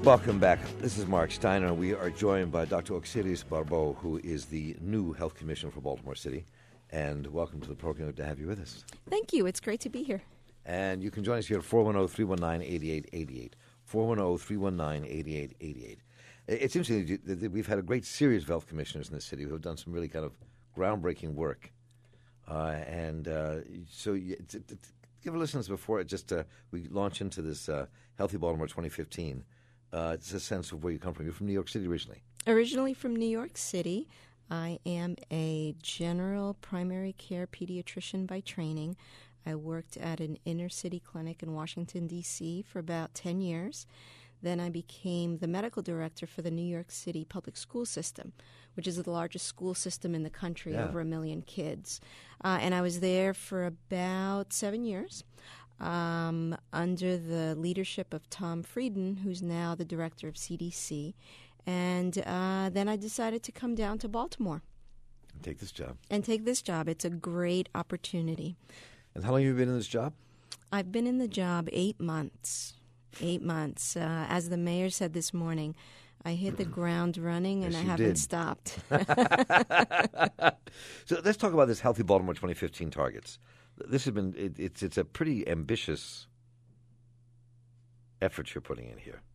Welcome back. This is Mark Steiner. We are joined by Dr. Auxilius Barbeau, who is the new Health Commissioner for Baltimore City. And welcome to the program. Good to have you with us. Thank you. It's great to be here. And you can join us here at 410-319-8888. 410-319-8888. It's interesting that we've had a great series of health commissioners in the city who have done some really kind of groundbreaking work. So give our listeners before we launch into this Healthy Baltimore 2015. It's a sense of where you come from. You're from New York City originally. Originally from New York City. I am a general primary care pediatrician by training. I worked at an inner city clinic in Washington, D.C. for about 10 years. Then I became the medical director for the New York City public school system, which is the largest school system in the country, over 1 million kids. And I was there for about 7 years. Under the leadership of Tom Frieden, who's now the director of CDC. And then I decided to come down to Baltimore. Take this job. It's a great opportunity. And how long have you been in this job? I've been in the job 8 months. 8 months. As the mayor said this morning, I hit the ground running, and yes, I haven't stopped. So let's talk about this Healthy Baltimore 2015 targets. This has been it's a pretty ambitious effort you're putting in here.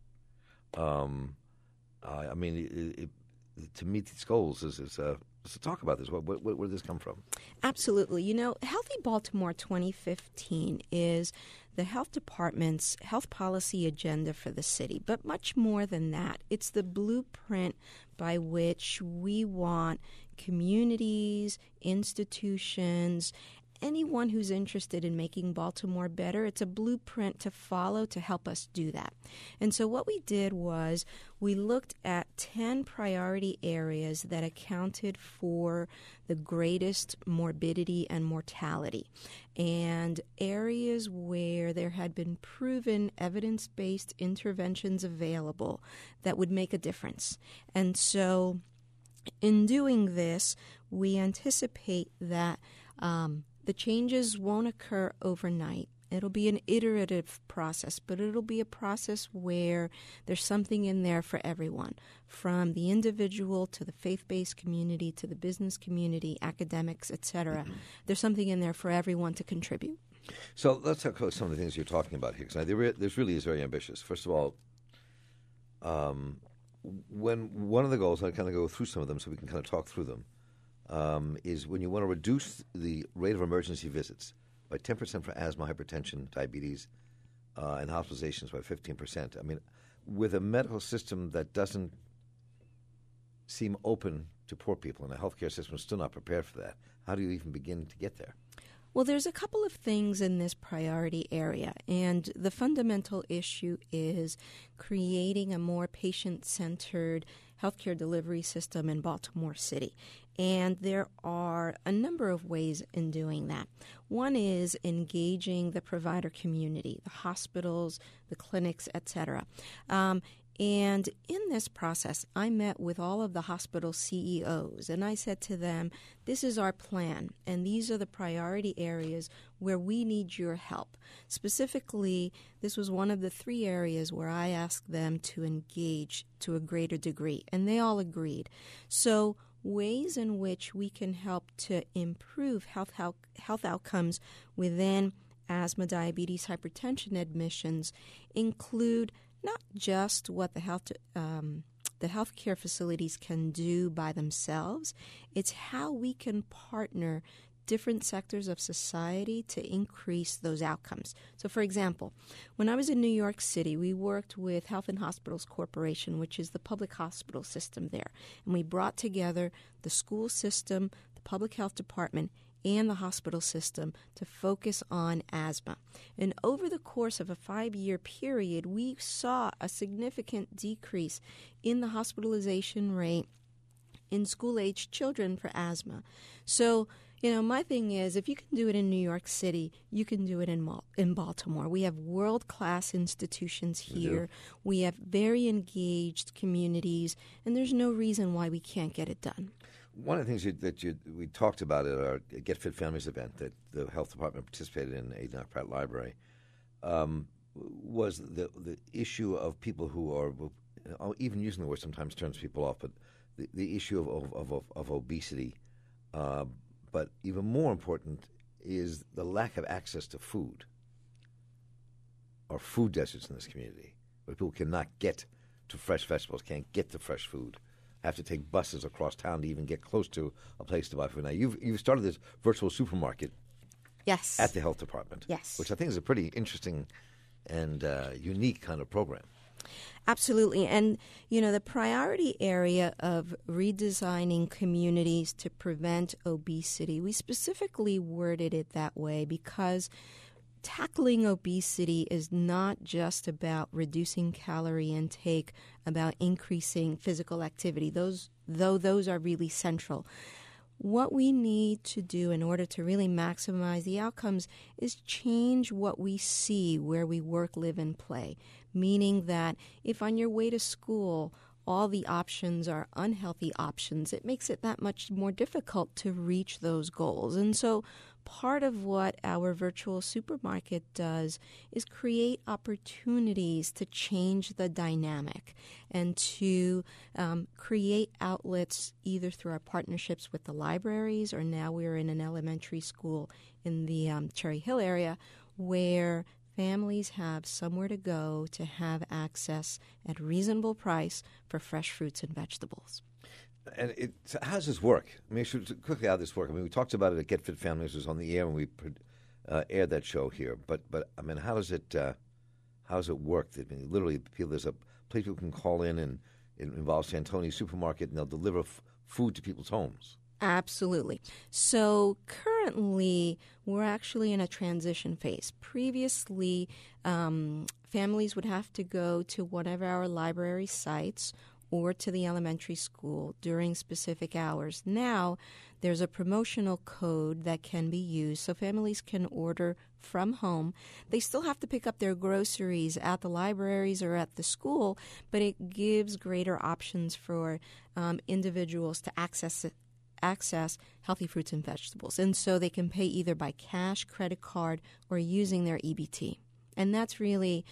To meet these goals let's talk about this. Where did this come from? Absolutely. Healthy Baltimore 2015 is the health department's health policy agenda for the city. But much more than that, it's the blueprint by which we want communities, institutions, anyone who's interested in making Baltimore better, it's a blueprint to follow to help us do that. And so what we did was we looked at 10 priority areas that accounted for the greatest morbidity and mortality, and areas where there had been proven evidence-based interventions available that would make a difference. And so in doing this, we anticipate that the changes won't occur overnight. It'll be an iterative process, but it'll be a process where there's something in there for everyone, from the individual to the faith-based community to the business community, academics, etc. There's something in there for everyone to contribute. So let's talk about some of the things you're talking about here, because this really is very ambitious. First of all, when one of the goals, I kind of go through some of them so we can kind of talk through them, is when you want to reduce the rate of emergency visits by 10% for asthma, hypertension, diabetes, and hospitalizations by 15%. I mean, with a medical system that doesn't seem open to poor people and a healthcare system is still not prepared for that, how do you even begin to get there? Well, there's a couple of things in this priority area, and the fundamental issue is creating a more patient-centered healthcare delivery system in Baltimore City. And there are a number of ways in doing that. One is engaging the provider community, the hospitals, the clinics, etc. And in this process, I met with all of the hospital CEOs, and I said to them, this is our plan, and these are the priority areas where we need your help. Specifically, this was one of the 3 areas where I asked them to engage to a greater degree, and they all agreed. So ways in which we can help to improve health outcomes within asthma, diabetes, hypertension admissions include not just what the healthcare facilities can do by themselves, it's how we can partner different sectors of society to increase those outcomes. So, for example, when I was in New York City, we worked with Health and Hospitals Corporation, which is the public hospital system there, and we brought together the school system, the public health department, and the hospital system to focus on asthma. And over the course of a 5-year period, we saw a significant decrease in the hospitalization rate in school-aged children for asthma. So, my thing is, if you can do it in New York City, you can do it in Baltimore. We have world-class institutions here. We have very engaged communities, and there's no reason why we can't get it done. One of the things we talked about at our Get Fit Families event that the health department participated in at Pratt Library was the issue of people who are even using the word sometimes turns people off, but the issue of obesity, but even more important is the lack of access to food or food deserts in this community, where people cannot get to fresh vegetables, can't get to fresh food, have to take buses across town to even get close to a place to buy food. Now, you've started this virtual supermarket Yes. at the health department, Yes. which I think is a pretty interesting and unique kind of program. Absolutely. And, the priority area of redesigning communities to prevent obesity, we specifically worded it that way because tackling obesity is not just about reducing calorie intake, about increasing physical activity. Those are really central. What we need to do in order to really maximize the outcomes is change what we see where we work, live, and play. Meaning that if on your way to school all the options are unhealthy options, it makes it that much more difficult to reach those goals. And so part of what our virtual supermarket does is create opportunities to change the dynamic and to create outlets either through our partnerships with the libraries, or now we're in an elementary school in the Cherry Hill area where families have somewhere to go to have access at reasonable price for fresh fruits and vegetables. And so how does this work? I mean, quickly how this work. I mean, we talked about it at Get Fit Families. It was on the air when we aired that show here. But I mean, how does it work? I mean, literally, there's a place people can call in, and it involves Santoni's supermarket, and they'll deliver food to people's homes. Absolutely. So currently, we're actually in a transition phase. Previously, families would have to go to one of our library sites or to the elementary school during specific hours. Now, there's a promotional code that can be used so families can order from home. They still have to pick up their groceries at the libraries or at the school, but it gives greater options for individuals to access healthy fruits and vegetables. And so they can pay either by cash, credit card, or using their EBT. And that's really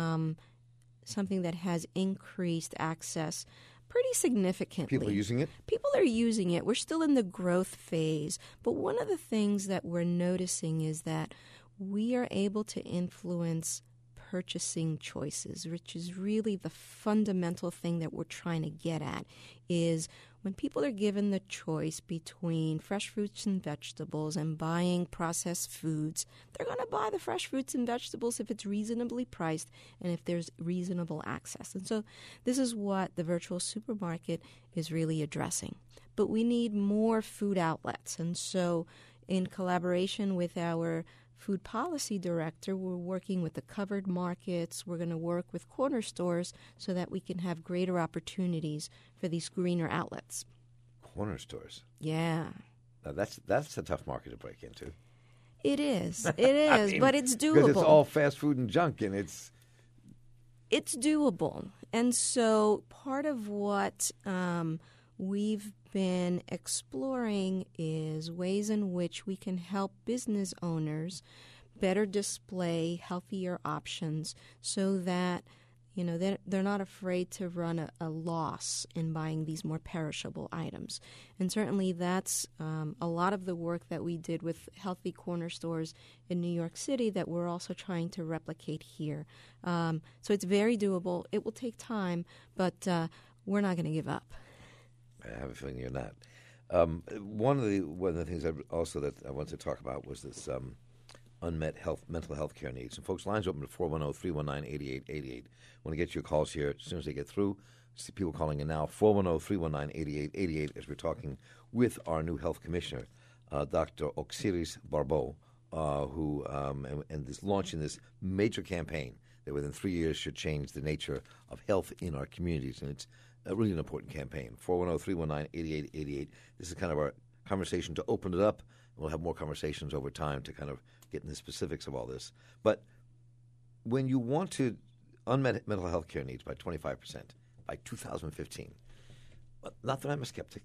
something that has increased access pretty significantly. People are using it? People are using it. We're still in the growth phase. But one of the things that we're noticing is that we are able to influence purchasing choices, which is really the fundamental thing that we're trying to get at, is when people are given the choice between fresh fruits and vegetables and buying processed foods, they're going to buy the fresh fruits and vegetables if it's reasonably priced and if there's reasonable access. And so this is what the virtual supermarket is really addressing. But we need more food outlets. And so in collaboration with our food policy director, we're working with the covered markets. We're going to work with corner stores so that we can have greater opportunities for these greener outlets. Corner stores? Yeah. Now that's a tough market to break into. It is. It is, I mean, but it's doable. Because it's all fast food and junk, and it's doable. And so part of what we've been exploring is ways in which we can help business owners better display healthier options so that they're not afraid to run a loss in buying these more perishable items. And certainly that's a lot of the work that we did with healthy corner stores in New York City that we're also trying to replicate here. So it's very doable. It will take time, but we're not going to give up. I have a feeling you're not. One of the things that I wanted to talk about was this unmet mental health care needs. And folks, lines open at 410-319-8888. Want to get your calls here as soon as they get through. See people calling in now, 410-319-8888, as we're talking with our new health commissioner, Dr. Oxiris Barbeau, who is launching this major campaign that within 3 years should change the nature of health in our communities. And it's really an important campaign. 410-319-8888. This is kind of our conversation to open it up. We'll have more conversations over time to kind of get into the specifics of all this. But when you want to unmet mental health care needs by 25% by 2015, not that I'm a skeptic,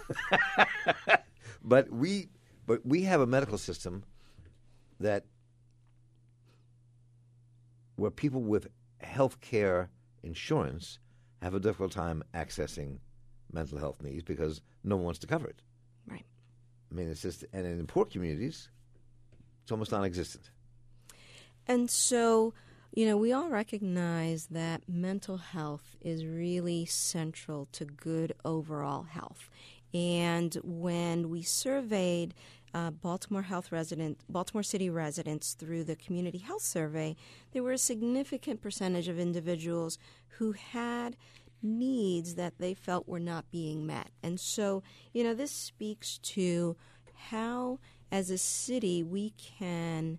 but we have a medical system that where people with health care insurance have a difficult time accessing mental health needs because no one wants to cover it. Right. I mean, it's just, and in poor communities, it's almost non-existent. And so, we all recognize that mental health is really central to good overall health. And when we surveyed Baltimore City residents through the Community Health Survey, there were a significant percentage of individuals who had needs that they felt were not being met. And so, this speaks to how, as a city, we can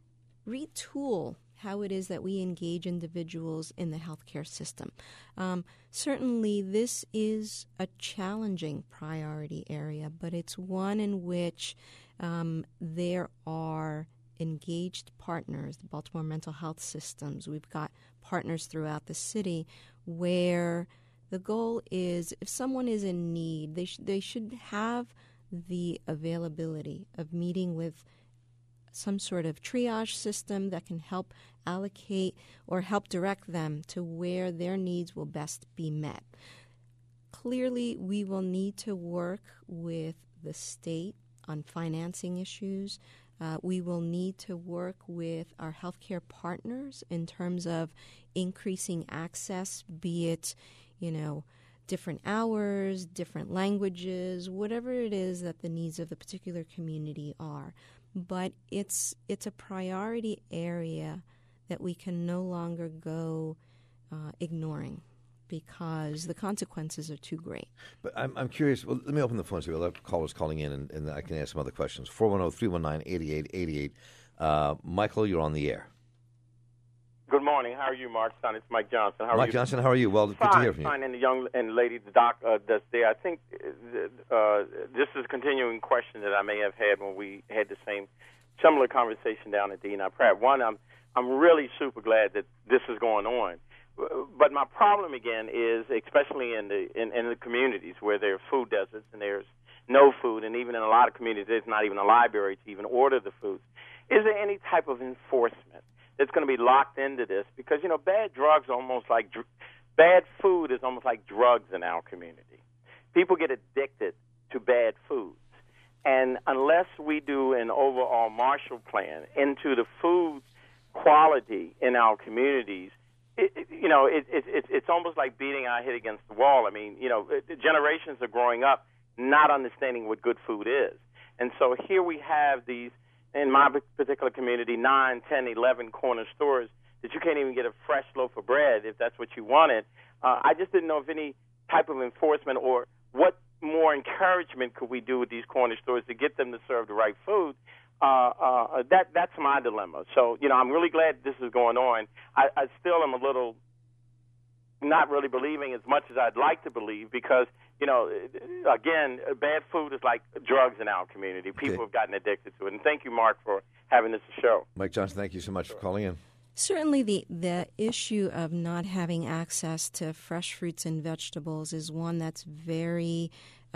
retool how it is that we engage individuals in the healthcare system. Certainly, this is a challenging priority area, but it's one in which there are engaged partners, the Baltimore Mental Health Systems. We've got partners throughout the city where the goal is if someone is in need, they should have the availability of meeting with some sort of triage system that can help allocate or help direct them to where their needs will best be met. Clearly, we will need to work with the state on financing issues. We will need to work with our healthcare partners in terms of increasing access, be it, different hours, different languages, whatever it is that the needs of the particular community are. But it's a priority area that we can no longer go ignoring because the consequences are too great. But I'm curious. Well, let me open the phones here. We'll have callers calling in, and I can ask some other questions. 410-319-8888. Michael, you're on the air. Good morning. How are you, Mark? Son, it's Mike Johnson. How are you? Mike Johnson, how are you? Well, fine, good to hear from you. Fine, and the young and lady, the doc that's there. I think this is a continuing question that I may have had when we had the similar conversation down at Dina Pratt. One, I'm really super glad that this is going on. But my problem again is, especially in the communities where there are food deserts and there's no food, and even in a lot of communities there's not even a library to even order the food. Is there any type of enforcement that's going to be locked into this? Because bad food is almost like drugs in our community. People get addicted to bad foods, and unless we do an overall Marshall Plan into the food quality in our communities, it's almost like beating our head against the wall. I mean, generations are growing up not understanding what good food is. And so here we have these, in my particular community, 9, 10, 11 corner stores that you can't even get a fresh loaf of bread if that's what you wanted. I just didn't know if any type of enforcement or what more encouragement could we do with these corner stores to get them to serve the right food. That's my dilemma. So, I'm really glad this is going on. I still am a little not really believing as much as I'd like to believe because, again, bad food is like drugs in our community. People have gotten addicted to it. And thank you, Mark, for having this show. Mike Johnson, thank you so much for calling in. Certainly the issue of not having access to fresh fruits and vegetables is one that's very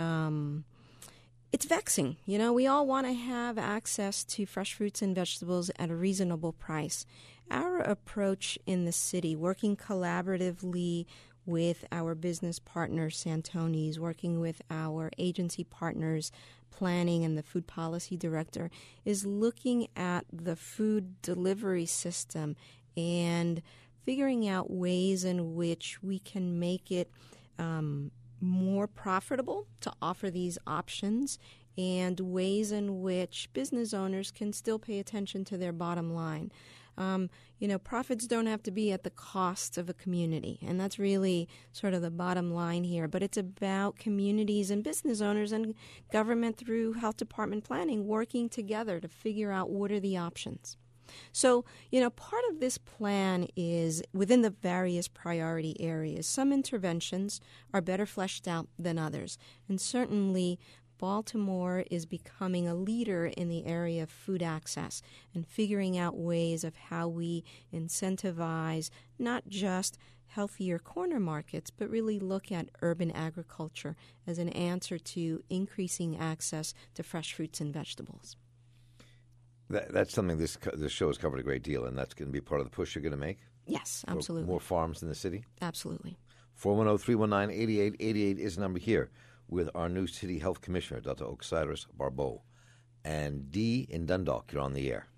it's vexing. We all want to have access to fresh fruits and vegetables at a reasonable price. Our approach in the city, working collaboratively with our business partner, Santoni's, working with our agency partners, planning, and the food policy director, is looking at the food delivery system and figuring out ways in which we can make it more profitable to offer these options and ways in which business owners can still pay attention to their bottom line. Profits don't have to be at the cost of a community, and that's really sort of the bottom line here. But it's about communities and business owners and government through health department planning working together to figure out what are the options. So, part of this plan is within the various priority areas. Some interventions are better fleshed out than others, and certainly Baltimore is becoming a leader in the area of food access and figuring out ways of how we incentivize not just healthier corner markets, but really look at urban agriculture as an answer to increasing access to fresh fruits and vegetables. That's something this show has covered a great deal, and that's going to be part of the push you're going to make? Yes, absolutely. More farms in the city? Absolutely. 410-319-8888 is the number here with our new City Health Commissioner, Dr. Osiris Barbeau. And Dee in Dundalk, you're on the air.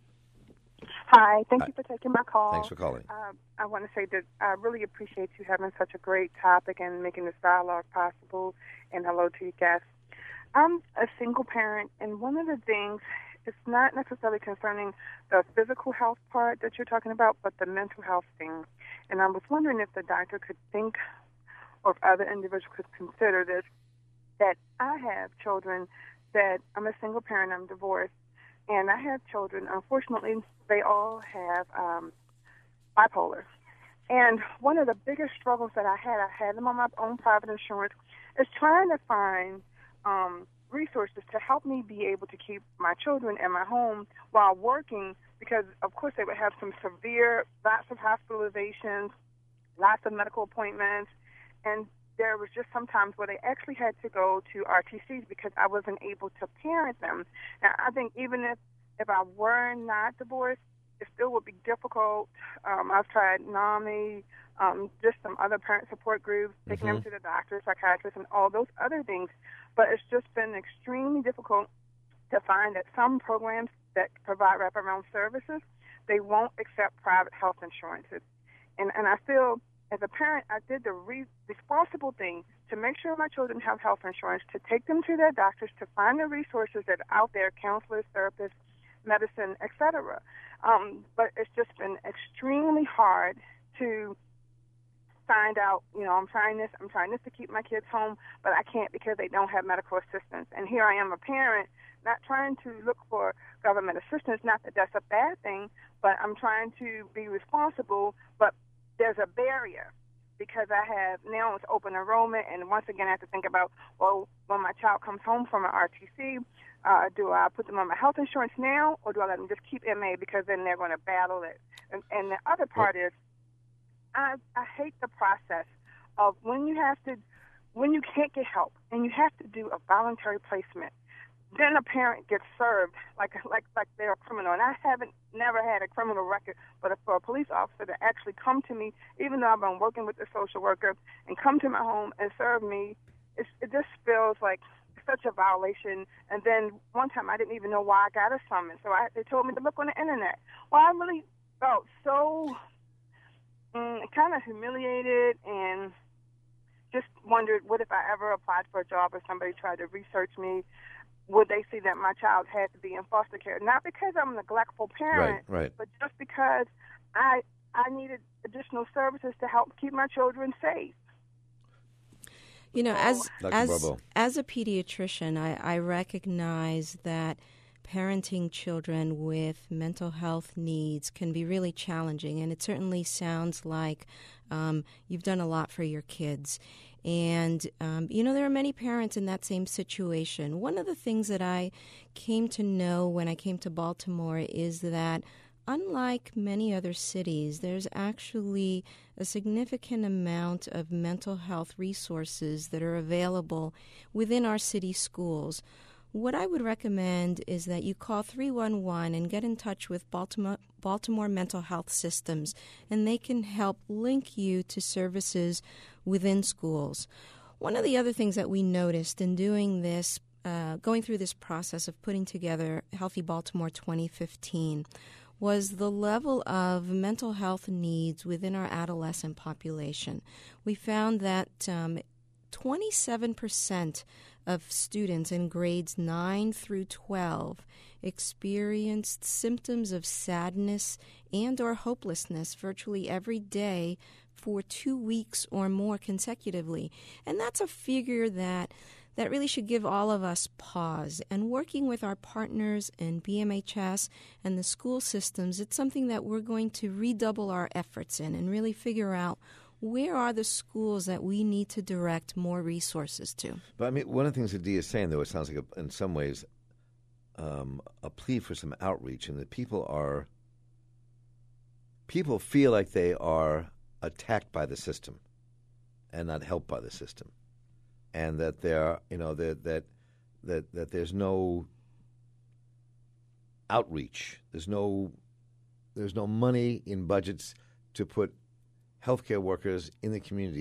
Hi, thank you for taking my call. Thanks for calling. I want to say that I really appreciate you having such a great topic and making this dialogue possible, and hello to your guests. I'm a single parent, and one of the things, it's not necessarily concerning the physical health part that you're talking about, but the mental health thing. And I was wondering if the doctor could think, or if other individuals could consider this, that I have children that I'm a single parent, I'm divorced, and I have children. Unfortunately, they all have bipolar. And one of the biggest struggles that I had them on my own private insurance, is trying to find resources to help me be able to keep my children in my home while working, because, of course, they would have some severe, lots of hospitalizations, lots of medical appointments, and there was just some times where they actually had to go to RTCs because I wasn't able to parent them. Now, I think even if I were not divorced, it still would be difficult. I've tried NAMI, just some other parent support groups, taking them to the doctor, psychiatrist, and all those other things. But it's just been extremely difficult to find that some programs that provide wraparound services, they won't accept private health insurances. And I feel, as a parent, I did the responsible thing to make sure my children have health insurance, to take them to their doctors, to find the resources that are out there, counselors, therapists, medicine, etc. But it's just been extremely hard to find out, I'm trying this to keep my kids home, but I can't because they don't have medical assistance. And here I am, a parent, not trying to look for government assistance, not that that's a bad thing, but I'm trying to be responsible, but there's a barrier because I have, now it's open enrollment, and once again I have to think about, well, when my child comes home from an RTC, do I put them on my health insurance now, or do I let them just keep MA because then they're going to battle it? And the other part is, I hate the process of when you can't get help and you have to do a voluntary placement, then a parent gets served like they're a criminal. And I never had a criminal record, but for a police officer to actually come to me, even though I've been working with the social worker, and come to my home and serve me, it just feels like such a violation. And then one time I didn't even know why I got a summons, so they told me to look on the internet. Well, I really felt so kind of humiliated, and just wondered, what if I ever applied for a job or somebody tried to research me, would they see that my child had to be in foster care? Not because I'm a neglectful parent, right. but just because I needed additional services to help keep my children safe. As a pediatrician, I recognize that parenting children with mental health needs can be really challenging, and it certainly sounds like you've done a lot for your kids. And, there are many parents in that same situation. One of the things that I came to know when I came to Baltimore is that unlike many other cities, there's actually a significant amount of mental health resources that are available within our city schools. What I would recommend is that you call 311 and get in touch with Baltimore Mental Health Systems, and they can help link you to services within schools. One of the other things that we noticed in doing this, going through this process of putting together Healthy Baltimore 2015, was the level of mental health needs within our adolescent population. We found that 27% of students in grades 9 through 12 experienced symptoms of sadness and or hopelessness virtually every day for 2 weeks or more consecutively. And that's a figure that really should give all of us pause. And working with our partners in BMHS and the school systems, it's something that we're going to redouble our efforts in and really figure out where are the schools that we need to direct more resources to. But I mean, one of the things that Dee is saying, though, it sounds like in some ways a plea for some outreach, and that people feel like they are attacked by the system and not helped by the system, and that there, that there's no outreach, there's no money in budgets to put healthcare workers in the communities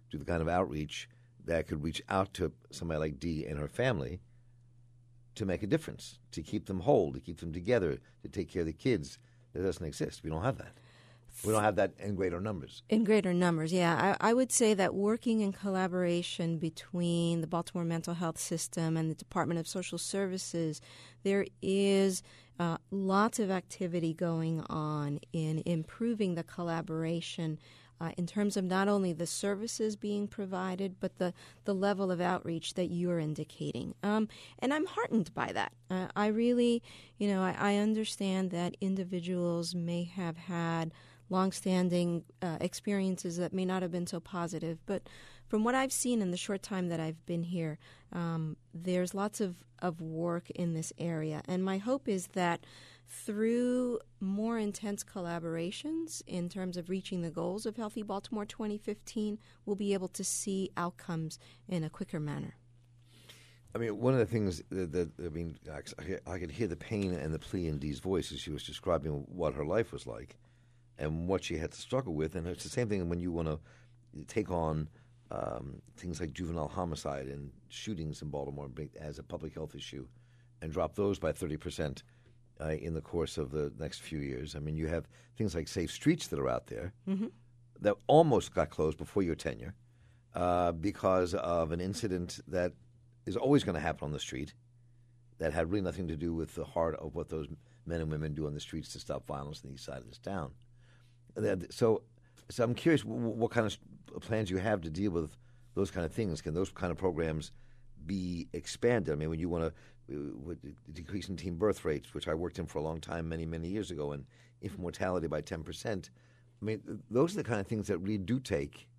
do the kind of outreach that could reach out to somebody like Dee and her family to make a difference, to keep them whole, to keep them together, to take care of the kids. That doesn't exist. We don't have that. We don't have that in greater numbers. In greater numbers, yeah. I would say that working in collaboration between the Baltimore Mental Health System and the Department of Social Services, there is lots of activity going on in improving the collaboration in terms of not only the services being provided, but the level of outreach that you're indicating. And I'm heartened by that. I really, I understand that individuals may have had longstanding experiences that may not have been so positive. But from what I've seen in the short time that I've been here, there's lots of work in this area. And my hope is that through more intense collaborations in terms of reaching the goals of Healthy Baltimore 2015, we'll be able to see outcomes in a quicker manner. I mean, one of the things I could hear the pain and the plea in Dee's voice as she was describing what her life was like and what she had to struggle with. And it's the same thing when you want to take on things like juvenile homicide and shootings in Baltimore as a public health issue and drop those by 30% in the course of the next few years. I mean, you have things like Safe Streets that are out there that almost got closed before your tenure because of an incident that is always going to happen on the street that had really nothing to do with the heart of what those men and women do on the streets to stop violence on the east side of this town. So I'm curious what kind of plans you have to deal with those kind of things. Can those kind of programs be expanded? I mean, when you want to decrease in teen birth rates, which I worked in for a long time, many, many years ago, and infant mortality by 10%, I mean, those are the kind of things that really do take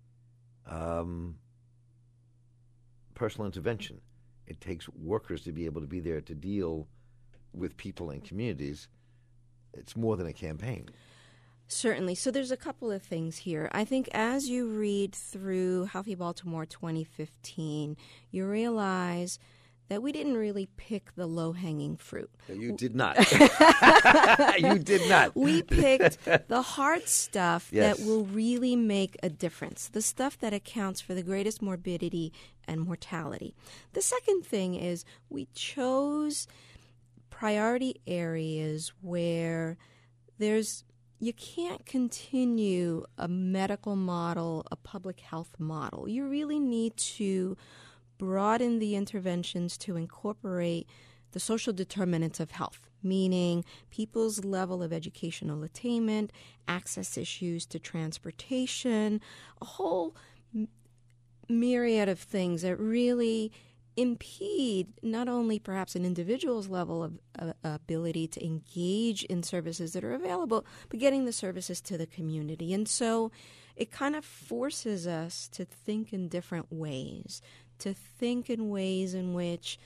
personal intervention. It takes workers to be able to be there to deal with people and communities. It's more than a campaign. Certainly. So there's a couple of things here. I think as you read through Healthy Baltimore 2015, you realize that we didn't really pick the low-hanging fruit. You did not. You did not. We picked the hard stuff Yes. that will really make a difference, the stuff that accounts for the greatest morbidity and mortality. The second thing is we chose priority areas where you can't continue a medical model, a public health model. You really need to broaden the interventions to incorporate the social determinants of health, meaning people's level of educational attainment, access issues to transportation, a whole myriad of things that really impede not only perhaps an individual's level of ability to engage in services that are available, but getting the services to the community. And so it kind of forces us to think in different ways, to think in ways in which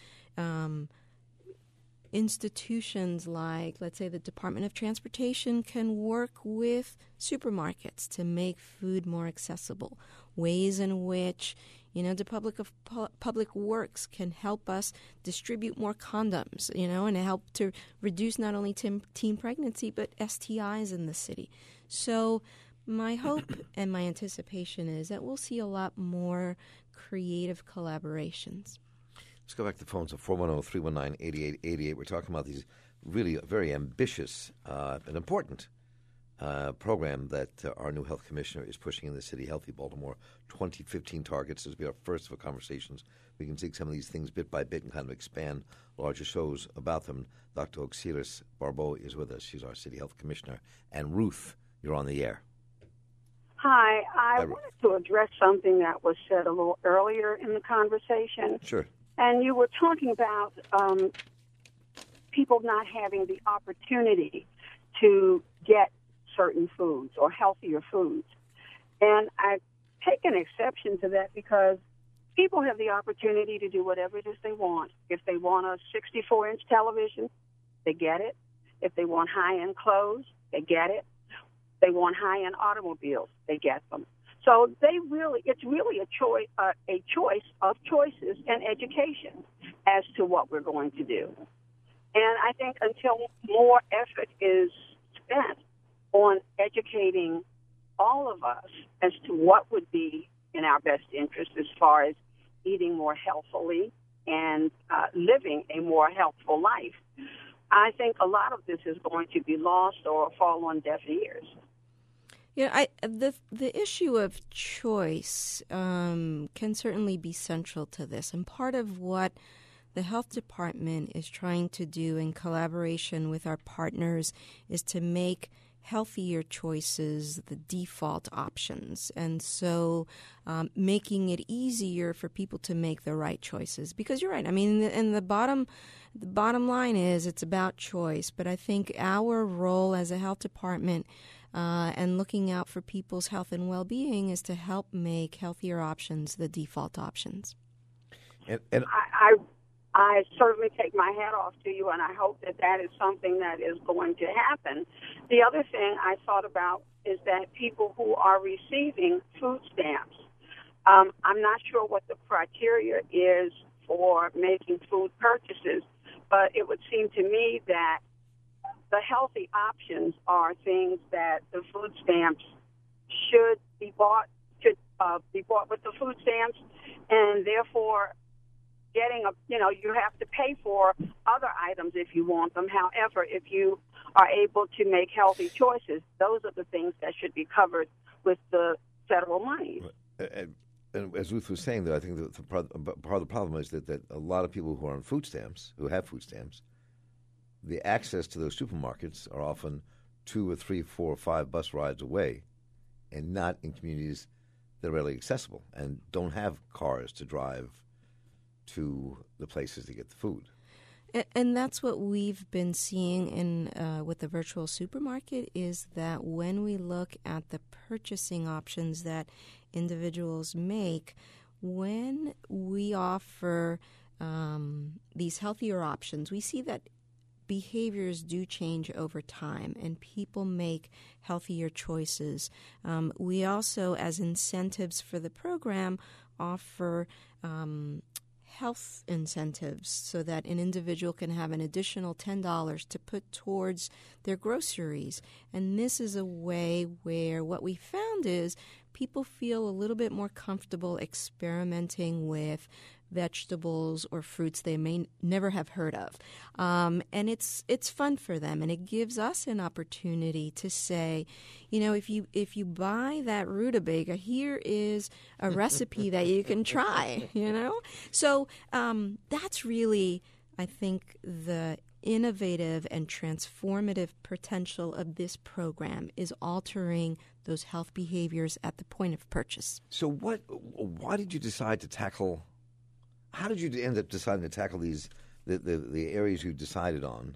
institutions like, let's say, the Department of Transportation can work with supermarkets to make food more accessible, ways in which the Public Works can help us distribute more condoms, and help to reduce not only teen pregnancy, but STIs in the city. So my hope and my anticipation is that we'll see a lot more creative collaborations. Let's go back to the phones at 410-319-8888. We're talking about these really very ambitious and important program that our new health commissioner is pushing in the city, Healthy Baltimore 2015 targets. This will be our first of our conversations. We can take some of these things bit by bit and kind of expand larger shows about them. Dr. Oxiris Barbeau is with us. She's our city health commissioner. And Ruth, you're on the air. Hi. I Ruth. wanted to address something that was said a little earlier in the conversation. Sure. And you were talking about people not having the opportunity to get certain foods or healthier foods. And I've taken exception to that because people have the opportunity to do whatever it is they want. If they want a 64-inch television, they get it. If they want high-end clothes, they get it. If they want high-end automobiles, they get them. So it's really a choice of choices and education as to what we're going to do. And I think until more effort is spent on educating all of us as to what would be in our best interest as far as eating more healthily and living a more healthful life. I think a lot of this is going to be lost or fall on deaf ears. Yeah, the issue of choice can certainly be central to this, and part of what the health department is trying to do in collaboration with our partners is to make healthier choices the default options, and so making it easier for people to make the right choices. Because you're right. I mean, and the bottom line is it's about choice. But I think our role as a health department and looking out for people's health and well-being is to help make healthier options the default options. And I certainly take my hat off to you, and I hope that that is something that is going to happen. The other thing I thought about is that people who are receiving food stamps, I'm not sure what the criteria is for making food purchases, but it would seem to me that the healthy options are things that the food stamps should be bought with the food stamps, and therefore you have to pay for other items if you want them. However, if you are able to make healthy choices, those are the things that should be covered with the federal money. And as Ruth was saying, though, I think part of the problem is that a lot of people who are on food stamps, who have food stamps, the access to those supermarkets are often 2 or 3, 4 or 5 bus rides away, and not in communities that are readily accessible and don't have cars to drive to the places to get the food. And that's what we've been seeing in with the virtual supermarket, is that when we look at the purchasing options that individuals make, when we offer these healthier options, we see that behaviors do change over time and people make healthier choices. We also, as incentives for the program, offer health incentives so that an individual can have an additional $10 to put towards their groceries. And this is a way where what we found is people feel a little bit more comfortable experimenting with vegetables or fruits they may never have heard of. And it's fun for them, and it gives us an opportunity to say, if you buy that rutabaga, here is a recipe that you can try, So that's really, I think, the innovative and transformative potential of this program is altering those health behaviors at the point of purchase. So why did you decide to tackle... How did you end up deciding to tackle the areas you decided on,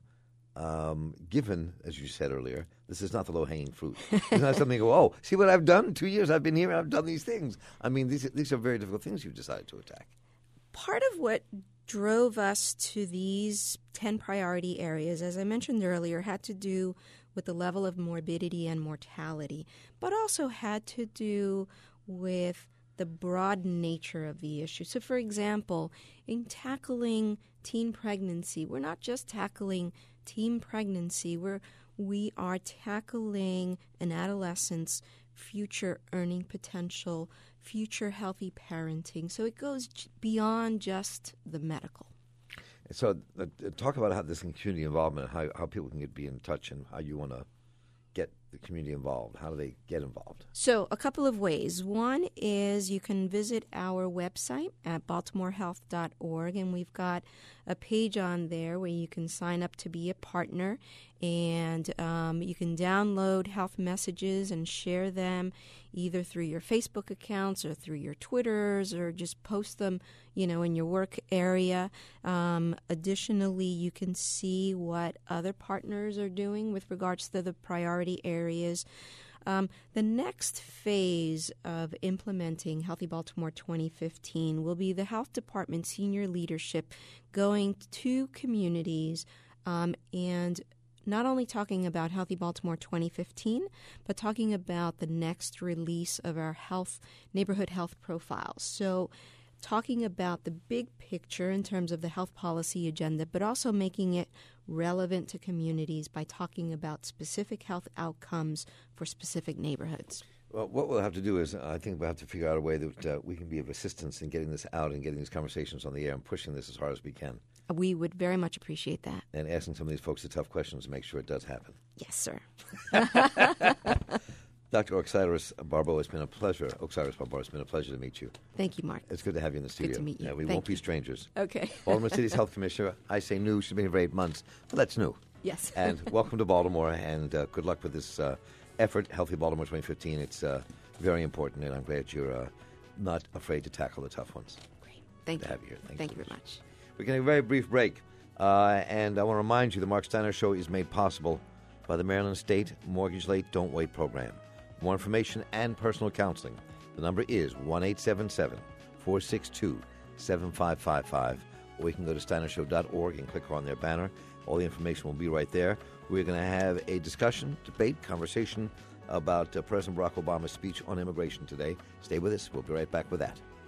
given, as you said earlier, this is not the low-hanging fruit? It's not something you go, oh, see what I've done? 2 years I've been here and I've done these things. I mean, these are very difficult things you've decided to attack. Part of what drove us to these 10 priority areas, as I mentioned earlier, had to do with the level of morbidity and mortality, but also had to do with the broad nature of the issue. So, for example, in tackling teen pregnancy, we're not just tackling teen pregnancy, we are tackling an adolescent's future earning potential, future healthy parenting. So it goes beyond just the medical. So talk about how this community involvement, how people can be in touch and how you want to get the community involved. How do they get involved? So a couple of ways. One is you can visit our website at baltimorehealth.org, and we've got a page on there where you can sign up to be a partner, and you can download health messages and share them either through your Facebook accounts or through your Twitters, or just post them, in your work area. Additionally, you can see what other partners are doing with regards to the priority areas. The next phase of implementing Healthy Baltimore 2015 will be the Health Department senior leadership going to communities and not only talking about Healthy Baltimore 2015, but talking about the next release of our neighborhood health profiles. So talking about the big picture in terms of the health policy agenda, but also making it relevant to communities by talking about specific health outcomes for specific neighborhoods. Well, what we'll have to do is, I think we'll have to figure out a way that we can be of assistance in getting this out and getting these conversations on the air and pushing this as hard as we can. We would very much appreciate that. And asking some of these folks the tough questions to make sure it does happen. Yes, sir. Dr. Oxiris Barbeau, it's been a pleasure. Oxiris Barbeau, it's been a pleasure to meet you. Thank you, Mark. It's good to have you in the studio. Good to meet you. We Thank won't be you. strangers. Okay. Baltimore City's Health Commissioner, I say new, she's been here for 8 months, but that's new. Yes. And welcome to Baltimore, and good luck with this effort, Healthy Baltimore 2015. It's very important, and I'm glad you're not afraid to tackle the tough ones. Great. Thank to you. have you here. Thank you very much. We're getting a very brief break, and I want to remind you the Mark Steiner Show is made possible by the Maryland State Mortgage Late Don't Wait program. More information and personal counseling. The number is 1-877-462-7555, or you can go to steinershow.org and click on their banner. All the information will be right there. We're going to have a discussion, debate, conversation about President Barack Obama's speech on immigration today. Stay with us. We'll be right back with that.